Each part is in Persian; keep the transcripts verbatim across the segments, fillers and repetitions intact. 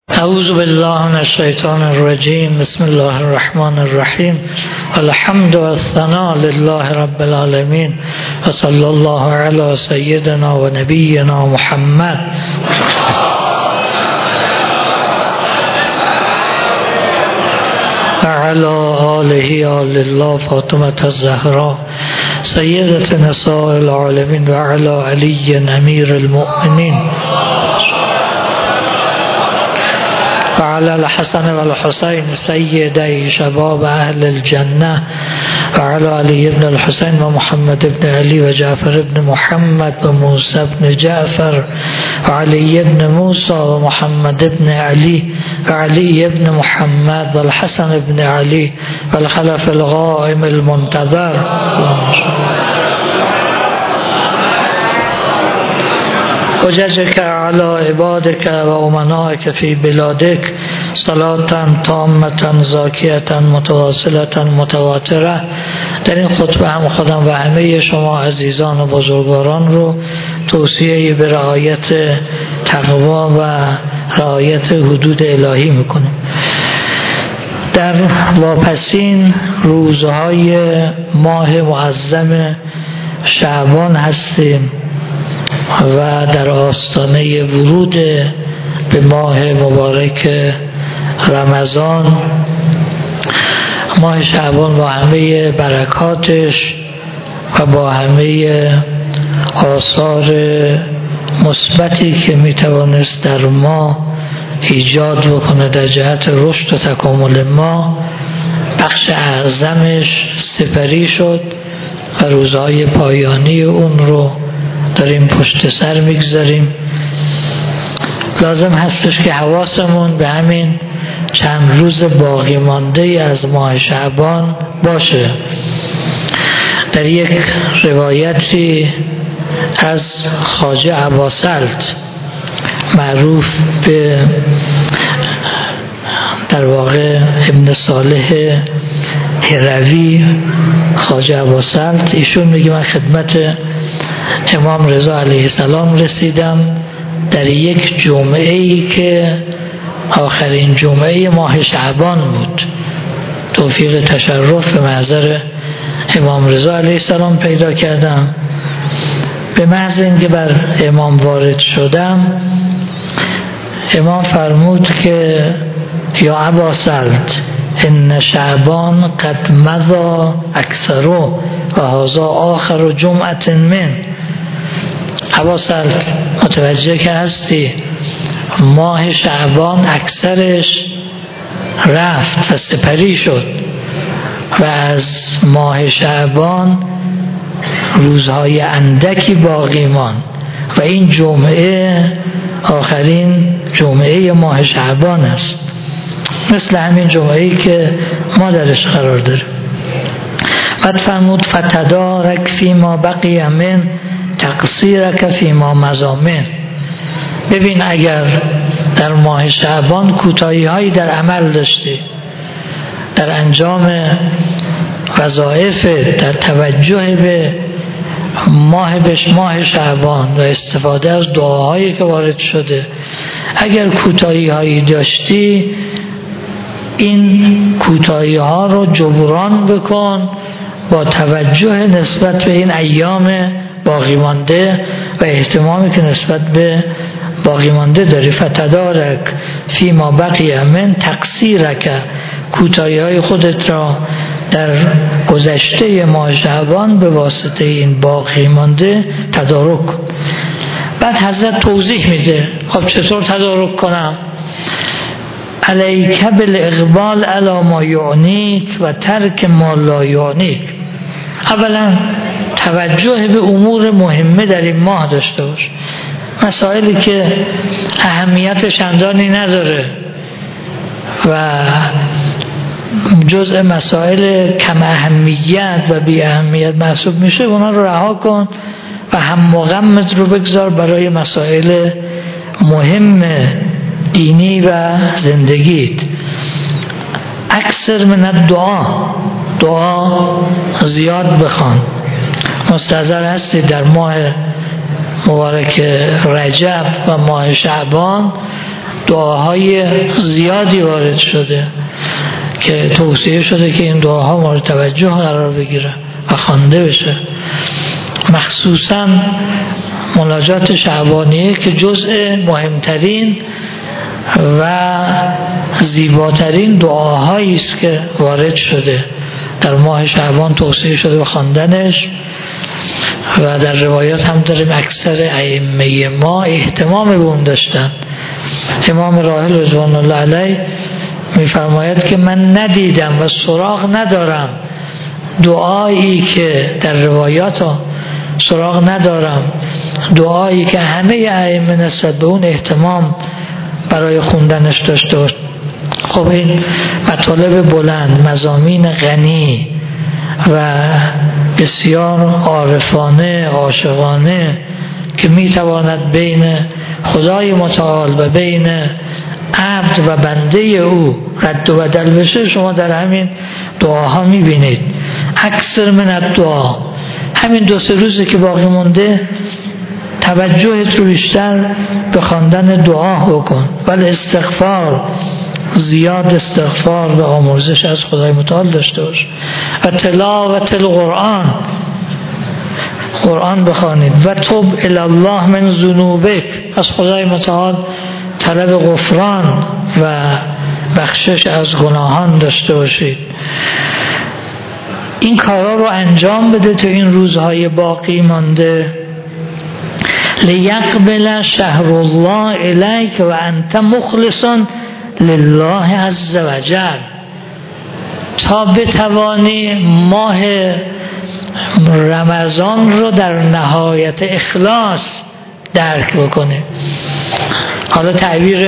اعوذ بالله من الشیطان الرجیم. بسم الله الرحمن الرحیم. الحمد و الثناء لله رب العالمین و صلی الله علی سیدنا و نبینا محمد و علی آله آل الله فاطمة الزهراء سیدة نساء العالمین و علی علی امیر المؤمنین و علی الحسن و الحسین سیدی شباب اهل الجنه و علی علی ابن الحسین و محمد ابن علی و جعفر ابن محمد و موسی ابن جعفر و علی ابن موسی و محمد ابن علی و علی ابن محمد و الحسن ابن علی و الخلف القائم المنتظر. حججك على عبادك و امنائك في بلادك صلاة تامة زاکیة متواصلة متواترة. در این خطبه هم خودم و همه شما عزیزان و بزرگواران رو توصیه به رعایت تقوا و رعایت حدود الهی میکنم. در واپسین روزهای ماه معظم شعبان هستیم و در آستانه ورود به ماه مبارک رمضان. ماه شعبان با همه برکاتش و با همه آثار مثبتی که میتوانست در ما ایجاد بکنه در جهت رشد و تکامل ما، بخش اعظمش سپری شد و روزهای پایانی اون رو داریم پشت سر میگذاریم. لازم هستش که حواسمون به همین چند روز باقی مانده از ماه شعبان باشه. در یک روایتی از خواجه اباسلط معروف به در واقع ابن صالح هروی، خواجه اباسلط، ایشون میگه من خدمت امام رضا علیه السلام رسیدم در یک جمعه ای که آخرین جمعه ماه شعبان بود. توفیق تشرف به محضر امام رضا علیه السلام پیدا کردم. به محض اینکه بر امام وارد شدم، امام فرمود که یا اباسلط ان شعبان قد مضى اکثرو و هذا آخر جمعه من. اباسلط متوجه که هستی ماه شعبان اکثرش رفت و سپری شد و از ماه شعبان روزهای اندکی باقی ماند و این جمعه آخرین جمعه ماه شعبان است، مثل همین جمعه‌ای که ما درش قرار داریم. بعد فرمود فتدارک فی ما بقی من تقصیرک فی ما مضامن. ببین اگر در ماه شعبان کوتاهی هایی در عمل داشتی، در انجام وظایف، در توجه به ماه بش ماه شعبان و استفاده از دعاهایی که وارد شده، اگر کوتاهی هایی داشتی این کوتاهی ها رو جبران بکن با توجه نسبت به این ایام باقی مانده و اهتمامی که نسبت به باقی مانده داری. فتدارک فی ما بقی من تقصیرک، کوتاهی های خودت را در گذشته ماه شعبان به واسطه این باقی مانده تدارک. بعد حضرت توضیح میده خب چطور تدارک کنم؟ علیک بالاقبال علی ما یعنیک و ترک ما لا یعنیک. اولا توجه به امور مهمه در این ماه داشته باش، مسائلی که اهمیت چندانی نداره و جزء مسائل کم اهمیت و بی اهمیت محسوب میشه، اونا رو رها کن و هم مغمت رو بگذار برای مسائل مهم دینی و زندگیت. اکثر من الدعا، دعا زیاد بخوان. مستحضر هستی در ماه مبارک رجب و ماه شعبان دعاهای زیادی وارد شده که توصیه شده که این دعاها مورد توجه قرار بگیره و خوانده بشه، مخصوصا مناجات شعبانیه که جزء مهمترین و زیباترین دعاهایی است که وارد شده در ماه شعبان، توصیه شده به خواندنش. و در روایات هم داریم اکثر ائمه ما اهتمام به اون داشتن. امام راحل رضوان الله علیه میفرماید که من ندیدم و سراغ ندارم دعایی که در روایات ها سراغ ندارم دعایی که همه ائمه نسبت به اون اهتمام برای خوندنش داشته باشه. خب این مطالب بلند، مضامین غنی و بسیار عارفانه، عاشقانه که میتواند بین خدای متعال و بین عبد و بنده او رد و بدل بشه، شما در همین دعاها میبینید. اکثر من الدعا، همین دو سه روزه که باقی مونده توجهت رو بیشتر به خواندن دعا بکن، ولی استغفار، زیاد استغفار و آمرزش از خدای متعال داشته باش و تلاوت القرآن، قرآن بخوانید و توب الی الله من ذنوبک، از خدای متعال طلب غفران و بخشش از گناهان داشته باشید. این کارا رو انجام بده تو این روزهای باقی مانده. لیقبل شهر الله الیک و انت مخلص لله عز وجل، تا بتوانی ماه رمضان رو در نهایت اخلاص درک بکنه. حالا تعبیر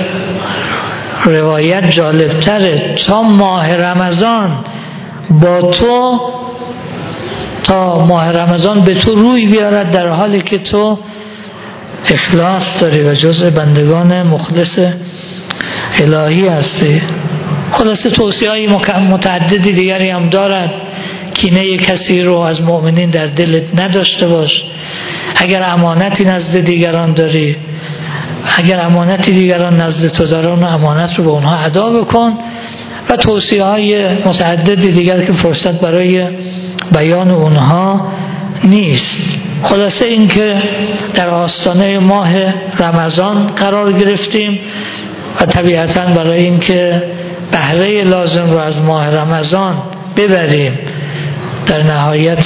روایت جالب تره، تا ماه رمضان با تو، تا ماه رمضان به تو روی بیارد در حالی که تو اخلاص داری و جزء بندگان مخلص الهی هستی. خلاصه توصیه های متعددی دیگری هم دارد. کینه کسی رو از مؤمنین در دلت نداشته باش. اگر امانتی نزد دیگران داری، اگر امانتی دیگران نزد تو دارن، امانت رو به اونها ادا بکن. و توصیه های متعددی دیگر که فرصت برای بیان اونها نیست. خلاصه این که در آستانه ماه رمضان قرار گرفتیم و طبیعتاً برای این که بهره لازم رو از ماه رمضان ببریم، در نهایت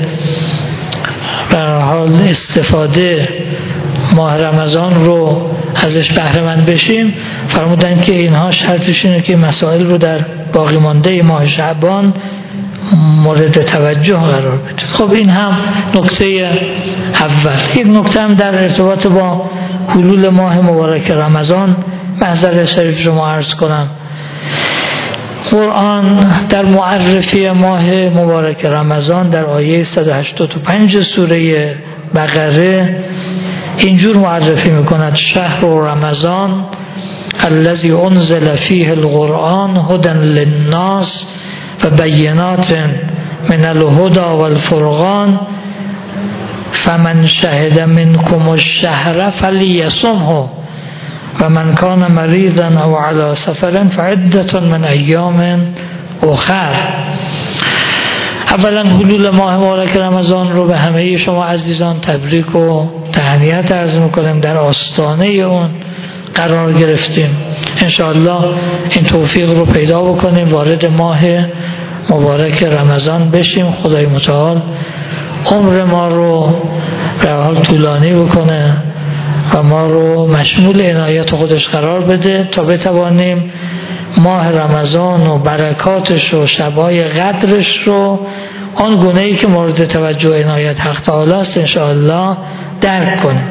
به هر حال استفاده ماه رمضان رو ازش بهره مند بشیم، فرمودن که اینها شرطش اینه که مسائل رو در باقی مانده ماه شعبان مورد توجه قرار بده. خب این هم نکته اول. یک نکته هم در ارتباط با حلول ماه مبارک رمضان محضر شریف رو عرض کنم. قرآن در معرفی ماه مبارک رمضان در آیه صد و هشتاد و پنج سوره بقره اینجور معرفی میکند: شهر رمضان الذی انزل فیه القرآن هدی للناس و بینات من الهدی والفرقان فمن شهد منکم الشهر فلیصمه و من کان مریضا او علی سفر فعدة من ایام اخر. اولا حلول ماه مبارک رمضان رو به همه شما عزیزان تبریک و تهنیت عرض میکنیم. در آستانه اون قرار گرفتیم. انشاءالله این توفیق رو پیدا بکنیم، وارد ماه مبارک رمضان بشیم. خدای متعال عمر ما رو به حال طولانی بکنه و ما رو مشمول عنایت خودش قرار بده تا بتوانیم ماه رمضان و برکاتش و شبای قدرش رو آن گونه‌ای که مورد توجه و عنایت حق تعالی است انشاءالله درک کنیم.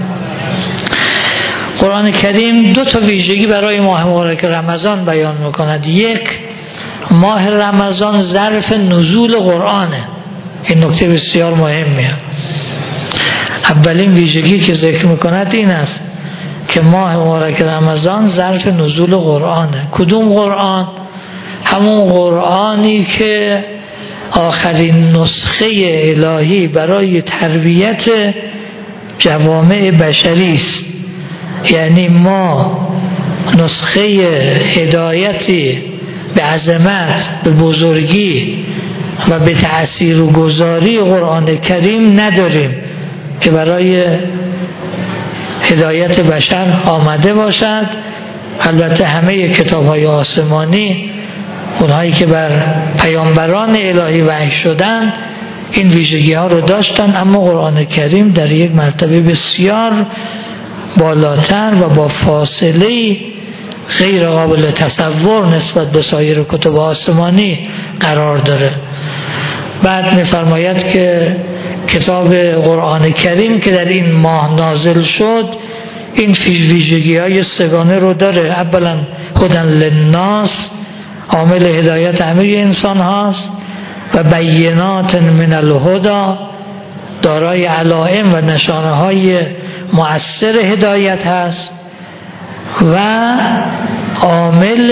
قرآن کریم دو تا ویژگی برای ماه مبارک رمضان بیان میکند. یک، ماه رمضان ظرف نزول قرآنه. این نکته بسیار مهمیه. اولین ویژگی که ذکر میکند این است که ماه مبارک رمضان ظرف نزول قرآنه. کدوم قرآن؟ همون قرآنی که آخرین نسخه الهی برای تربیت جوامع بشری است. یعنی ما نسخه هدایتی به عظمت، به بزرگی و به تأثیر و گذاری قرآن کریم نداریم که برای هدایت بشر آمده باشد. البته همه کتاب‌های آسمانی، اونهایی که بر پیامبران الهی وحی شدن، این ویژگی ها رو داشتن، اما قرآن کریم در یک مرتبه بسیار بالاتر و با فاصله غیر قابل تصور نسبت به سایر کتب آسمانی قرار داره. بعد می‌فرماید که کتاب قرآن کریم که در این ماه نازل شد این ویژگی های سگانه رو داره. اولا هدی للناس، عامل هدایت همه انسان هاست، و بینات من الهدی، دارای علائم و نشانه های مؤثر هدایت هست، و عامل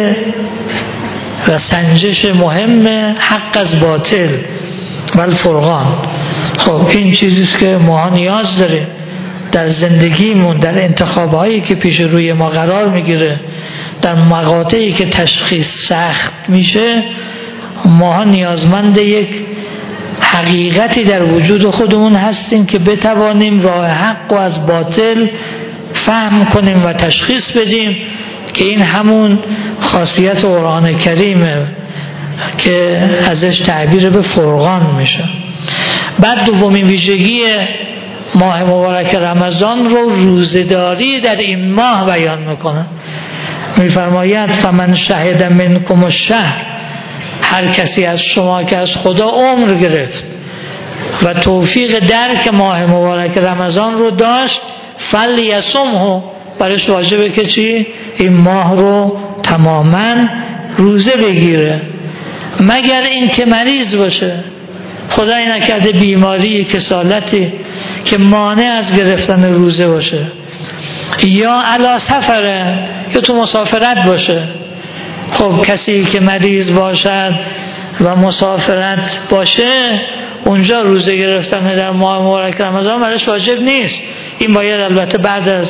و سنجش مهم حق از باطل و الفرقان. خب این چیزیست که ما نیاز داریم در زندگیمون، در انتخابهایی که پیش روی ما قرار میگیره، در مقاطعی که تشخیص سخت میشه، ما نیازمند یک حقیقتی در وجود خودمون هستیم که بتوانیم راه حق و از باطل فهم کنیم و تشخیص بدیم، که این همون خاصیت قرآن کریمه که ازش تعبیر به فرقان میشه. بعد دومین ویژگی ماه مبارک رمضان رو روزه‌داری در این ماه بیان میکنه. میفرماید فمن شهد منکم الشهر، هر کسی از شما که از خدا عمر گرفت و توفیق درک ماه مبارک رمضان رو داشت، فلیصمه، برش واجبه که چی؟ این ماه رو تماما روزه بگیره، مگر این که مریض باشه، خدای نکرده بیماری، کسالتی که مانع از گرفتن روزه باشه، یا علی سفره، یا تو مسافرت باشه. خب کسی که مریض باشد و مسافرت باشه، اونجا روزه گرفتن در ماه مبارک رمضان برش واجب نیست. این باید البته بعد از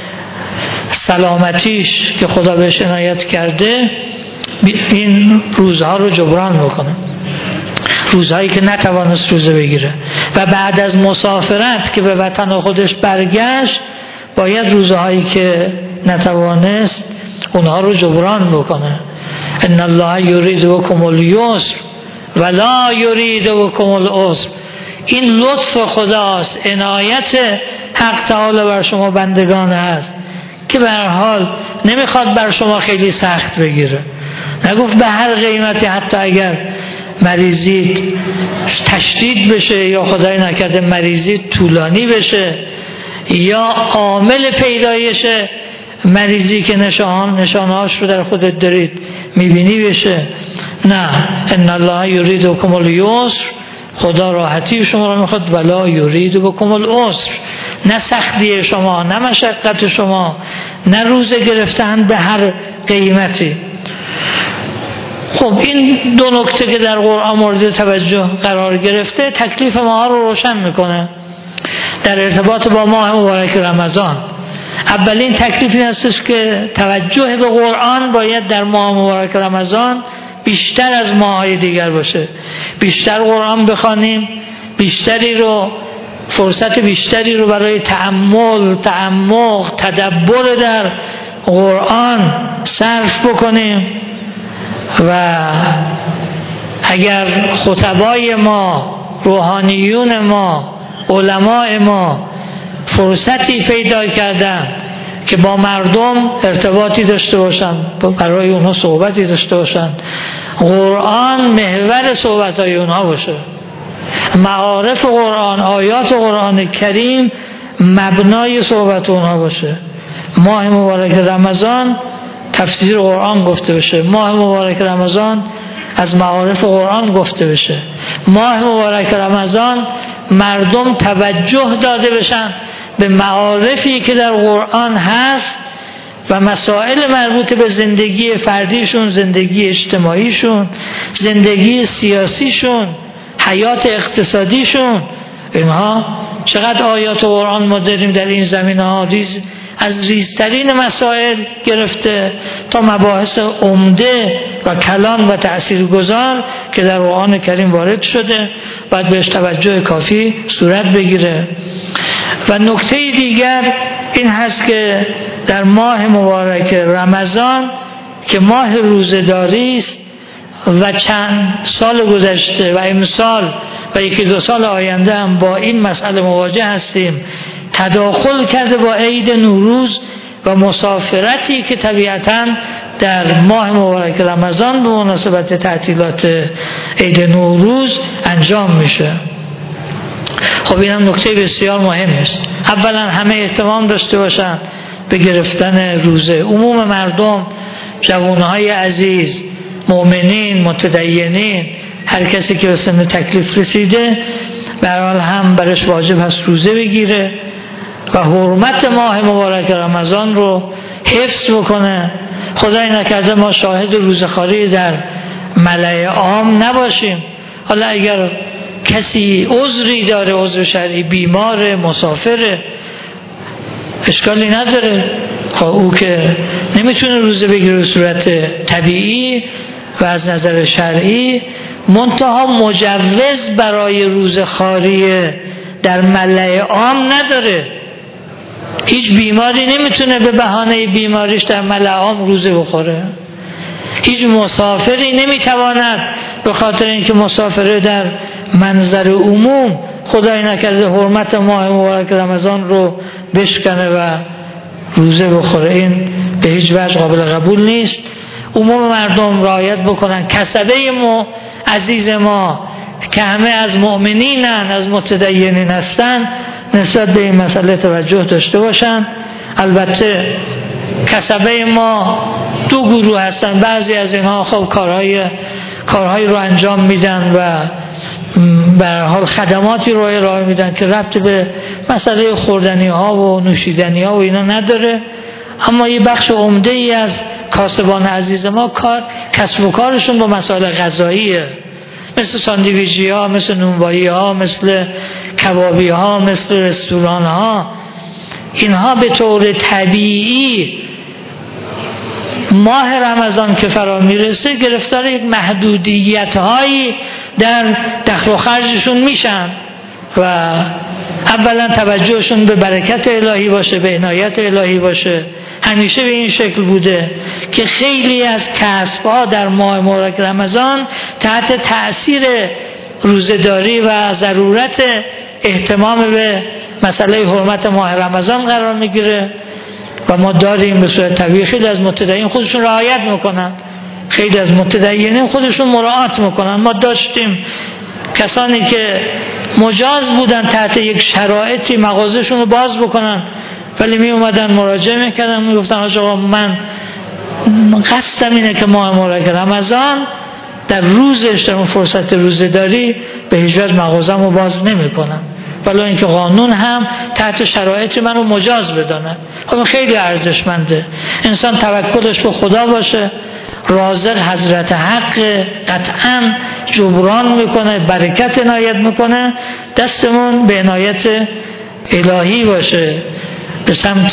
سلامتیش که خدا بهش عنایت کرده این روزها رو جبران بکنه، روزهایی که نتوانست روزه بگیره، و بعد از مسافرت که به وطن خودش برگشت باید روزهایی که نتوانست اونها رو جبران بکنه. ان الله یرید بکم الیسر ولا یرید بکم العسر. این لطف خداست، عنایت حق تعالی بر شما بندگان هست که به هر حال نمیخواد بر شما خیلی سخت بگیره. نگفت به هر قیمتی، حتی اگر مریضی تشدید بشه یا خدای نکرده مریضی طولانی بشه یا عامل پیدایش مریضی که نشان نشانهاش رو در خودت دارید میبینی بشه. نه، ان الله یرید بکم الیسر، خدا راحتی شما رو میخواد، ولا یرید بکم العسر، نه سختی شما، نه مشقت شما، نه روزه گرفتن به هر قیمتی. خب این دو نکته که در قرآن مورد توجه قرار گرفته تکلیف ما رو روشن میکنه در ارتباط با ماه مبارک رمضان. اولین تکلیف این هستش که توجه به قرآن باید در ماه مبارک رمضان بیشتر از ماه‌های دیگر باشه. بیشتر قرآن بخوانیم، بیشتری رو فرصت بیشتری رو برای تأمل، تعمق، تدبر در قرآن صرف بکنیم، و اگر خطبای ما، روحانیون ما، علماء ما فرصتی پیدا کردن که با مردم ارتباطی داشته باشن، برای اونها صحبتی داشته باشن، قرآن محور صحبتهای اونها باشه، معارف قرآن، آیات قرآن کریم مبنای صحبت اونها باشه. ماه مبارک رمضان تفسیر قرآن گفته بشه، ماه مبارک رمضان از معارف قرآن گفته بشه، ماه مبارک رمضان مردم توجه داده بشن به معارفی که در قرآن هست و مسائل مربوط به زندگی فردیشون، زندگی اجتماعیشون، زندگی سیاسیشون، حیات اقتصادیشون. اینها چقدر آیات قرآن ما داریم در این زمینه ها، ریز از ریزترین مسائل گرفته تا مباحث عمده و کلان و تأثیرگذار که در قرآن کریم وارد شده باید بهش توجه کافی صورت بگیره. و نکته دیگر این هست که در ماه مبارک رمضان که ماه روزه‌داری است و چند سال گذشته و امسال و یکی دو سال آینده هم با این مسئله مواجه هستیم، تداخل کرده با عید نوروز و مسافرتی که طبیعتاً در ماه مبارک رمضان به مناسبت تعطیلات عید نوروز انجام میشه. خب این هم نکته بسیار مهم است. اولا همه اهتمام داشته باشن به گرفتن روزه، عموم مردم، جوانهای عزیز، مؤمنین، متدینین، هر کسی که به سن تکلیف رسیده به هر حال هم برش واجب هست روزه بگیره و حرمت ماه مبارک رمضان رو حفظ بکنه. خدای نکرده ما شاهد روزخواری در ملأ عام نباشیم. حالا اگر کسی عذری داره، عذر شرعی، بیمار، مسافر، اشکالی نداره، خب او که نمیتونه روزه بگیره به صورت طبیعی و از نظر شرعی، منتها مجوز برای روزخواری در ملأ عام نداره. هیچ بیماری نمیتونه به بهانه بیماریش در ملأ عام روزه بخوره. هیچ مسافری نمیتواند به خاطر اینکه مسافره در منظر عموم خدای نکرده حرمت ماه مبارک رمضان رو بشکنه و روزه بخوره. این به هیچ وجه قابل قبول نیست. عموم مردم رعایت بکنن. کسبه ما عزیز ما که همه از مؤمنینن، از متدینین هستن، نسبت به این مسئله توجه داشته باشن. البته کسبه ما دو گروه هستن، بعضی از اینها خب کارهای کارهایی رو انجام میدن و به هر حال خدماتی رو ارائه میدن که ربط به مسئله خوردنی ها و نوشیدنی ها و اینا نداره، اما یه بخش عمده ای از کاسبان عزیز ما کار کسب و کارشون با مسائل غذاییه، مثل ساندویچی ها، مثل نونوایی ها، مثل کبابی ها، مثل رستوران ها. اینها به طور طبیعی ماه رمضان که فرا میرسه گرفتار یک محدودیت هایی در دخل و خرجشون میشن و اولا توجهشون به برکت الهی باشه، به عنایت الهی باشه. همیشه به این شکل بوده که خیلی از کسب‌ها در ماه مبارک رمضان تحت تأثیر روزه‌داری و ضرورت اهتمام به مسئله حرمت ماه رمضان قرار میگیره و ما داریم به صورت طبیعی خیلی از متدینین خودشون رعایت میکنن، خیلی از متدینین خودشون مراعات میکنن. ما داشتیم کسانی که مجاز بودن تحت یک شرایطی مغازه‌شون رو باز بکنن، ولی می اومدن مراجعه میکردن، میگفتن آقا من قصدم اینه که ماه مبارک رمضان در روزش، در اون فرصت روزه‌داری به هیچ وجه مغازه‌مو باز نمیکنم، ولی اینکه قانون هم تحت شرایط منو مجاز بدانه. خب خیلی ارزشمنده. انسان توکلش به خدا باشه، رازق حضرت حق قطعا جبران میکنه، برکت عنایت میکنه، دستمون به عنایت الهی باشه، به سمت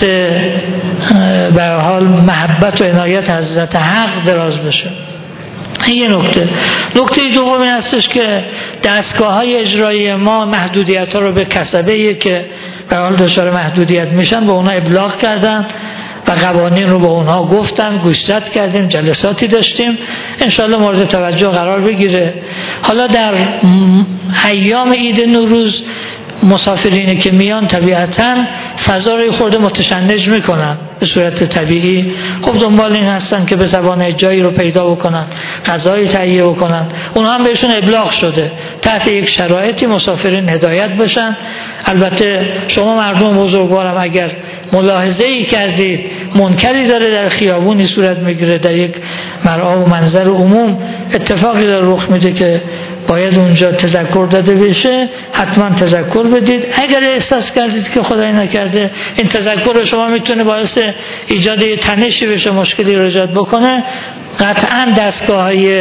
به هر حال محبت و عنایت حضرت حق دراز بشه. این یه نکته. نکته دوم این هستش که دستگاه های اجرایی ما محدودیت ها رو به کسبه‌ای که به حال دچار محدودیت میشن به اونا ابلاغ کردن و قوانین رو به اونها گفتن، گوشزد کردیم، جلساتی داشتیم، انشاءالله مورد توجه قرار بگیره. حالا در ایام عید نوروز مسافرینی که میان طبیعتاً فضا رو خورده متشنج میکنن به صورت طبیعی. خب دنبال این هستن که به زبان جایی رو پیدا بکنن، غذایی تهیه بکنن. اونها هم بهشون ابلاغ شده تحت یک شرایطی مسافرین هدایت بشن. البته شما مردم بزرگوارم اگر ملاحظه‌ای کردید منکری داره در خیابونی صورت میگیره، در یک مرعا و منظر عموم اتفاقی داره رخ میده که باید اونجا تذکر داده بشه، حتما تذکر بدید. اگر احساس کردید که خدای نکرده این تذکر شما میتونه باعث ایجاد یه تنشی بشه، مشکلی رو ایجاد بکنه، قطعا دستگاه‌های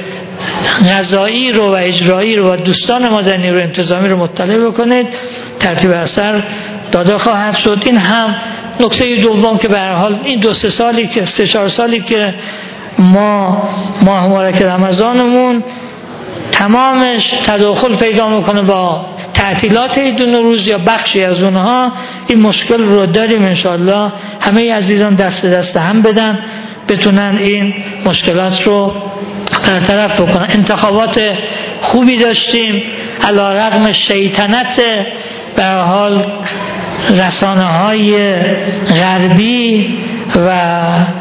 قضایی رو و اجرایی رو و دوستان مدنی رو انتظامی رو مطلع بکنید، ترتیب اثر داده خواهد شد. این هم نکته دوم که به هر حال این دو سه سالی که سه چهار سالی که ما ماه مبارک رمضانمون تمامش تداخل پیدا میکنه با تعطیلات عید نوروز یا بخشی از اونها، این مشکل رو داریم. انشاءالله همه عزیزان دست دست هم بدن بتونن این مشکلات رو برطرف بکنن. انتخابات خوبی داشتیم علیرغم شیطنت به هر حال رسانه های غربی و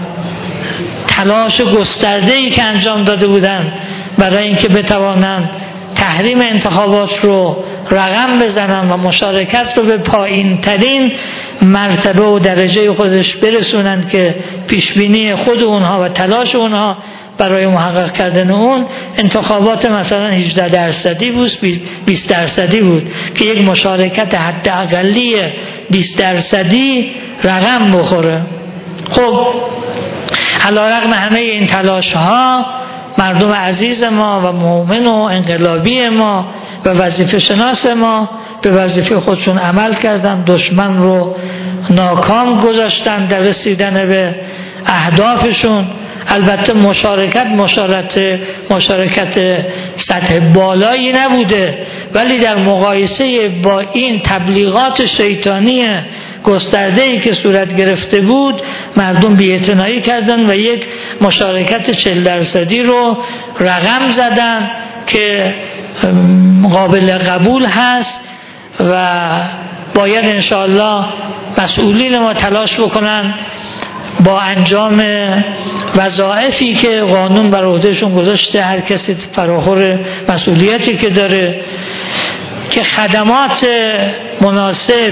تلاش گسترده‌ای که انجام داده بودند برای اینکه بتوانند تحریم انتخابات رو رقم بزنن و مشارکت رو به پایین ترین مرتبه و درجه خودش برسونن که پیشبینی خود اونها و تلاش اونها برای محقق کردن اون انتخابات مثلا هجده درصدی بود، بیست درصدی بود که یک مشارکت حداقلی بیست درصدی رقم بخوره. خب علیرغم همه این تلاش ها مردم عزیز ما و مؤمن و انقلابی ما و وظیفه شناس ما به وظیفه خودشون عمل کردن، دشمن رو ناکام گذاشتن در رسیدن به اهدافشون. البته مشارکت مشارکت مشارکت سطح بالایی نبوده، ولی در مقایسه با این تبلیغات شیطانی گسترده‌ای که صورت گرفته بود مردم بی‌اعتنایی کردن و یک مشارکت چهل درصدی رو رقم زدن که قابل قبول هست و باید انشاءالله مسئولین ما تلاش بکنن با انجام وظایفی که قانون بر عهدهشون گذاشته، هر کسی فراخور مسئولیتی که داره، که خدمات مناسب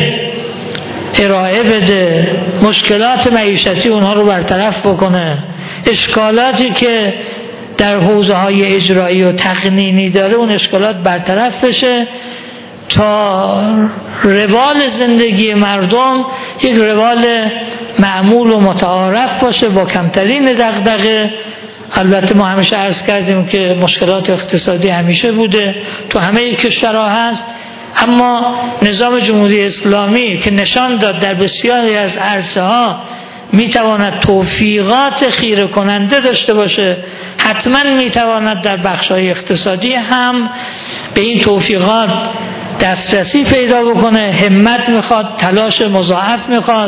ارائه بده، مشکلات معیشتی اونها رو برطرف بکنه، اشکالاتی که در حوزه های اجرایی و تقنینی داره اون اشکالات برطرف بشه تا روال زندگی مردم یک روال معمول و متعارف باشه با کمترین دغدغه. البته ما همیشه عرض کردیم که مشکلات اقتصادی همیشه بوده، تو همه کشورها هست، اما نظام جمهوری اسلامی که نشان داد در بسیاری از عرصه ها میتواند توفیقات خیره کننده داشته باشه، حتما میتواند در بخش‌های اقتصادی هم به این توفیقات دسترسی پیدا بکنه. همت میخواد، تلاش مضاعف میخواد،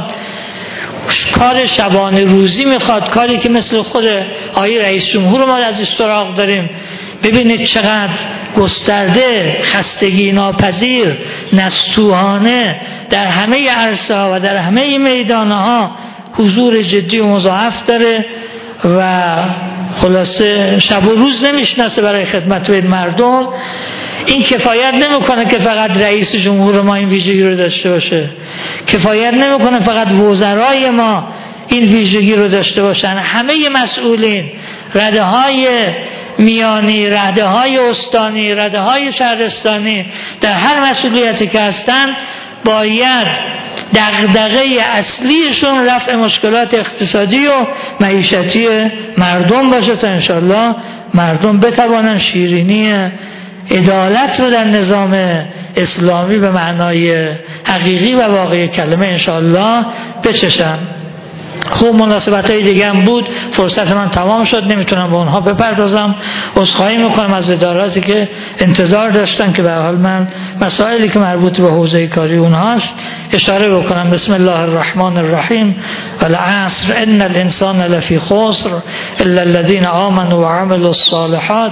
کار شبانه روزی میخواد، کاری که مثل خود آقای رئیس جمهور ما از استراق داریم. ببینید چقدر گسترده، خستگی ناپذیر، نستوهانه در همه عرصه ها و در همه میدان ها حضور جدی و مضاعف داره و خلاصه شب و روز نمیشناسه برای خدمت به مردم. این کفایت نمیکنه که فقط رئیس جمهور ما این ویژگی رو داشته باشه، کفایت نمیکنه فقط وزرای ما این ویژگی رو داشته باشن، همه مسئولین، رده های میانی، رده های استانی، رده های شهرستانی، در هر مسئولیتی که هستن باید دغدغه اصلیشون رفع مشکلات اقتصادی و معیشتی مردم باشه تا انشالله مردم بتوانن شیرینی عدالت رو در نظام اسلامی به معنای حقیقی و واقعی کلمه انشالله بچشن. خوب مناسبت های دیگه هم بود، فرصت من تمام شد، نمیتونم به اونها بپردازم. عذرخواهی میکنم از اداراتی که انتظار داشتن که به حال من مسائلی که مربوط به حوزه کاری اونهاست اشاره بکنم. بسم الله الرحمن الرحیم. والعصر ان الانسان لفی خسر الا الذين آمنوا وعملوا الصالحات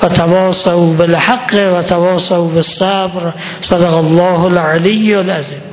وتواصوا بالحق وتواصوا بالصبر. صدق الله العلی العظیم.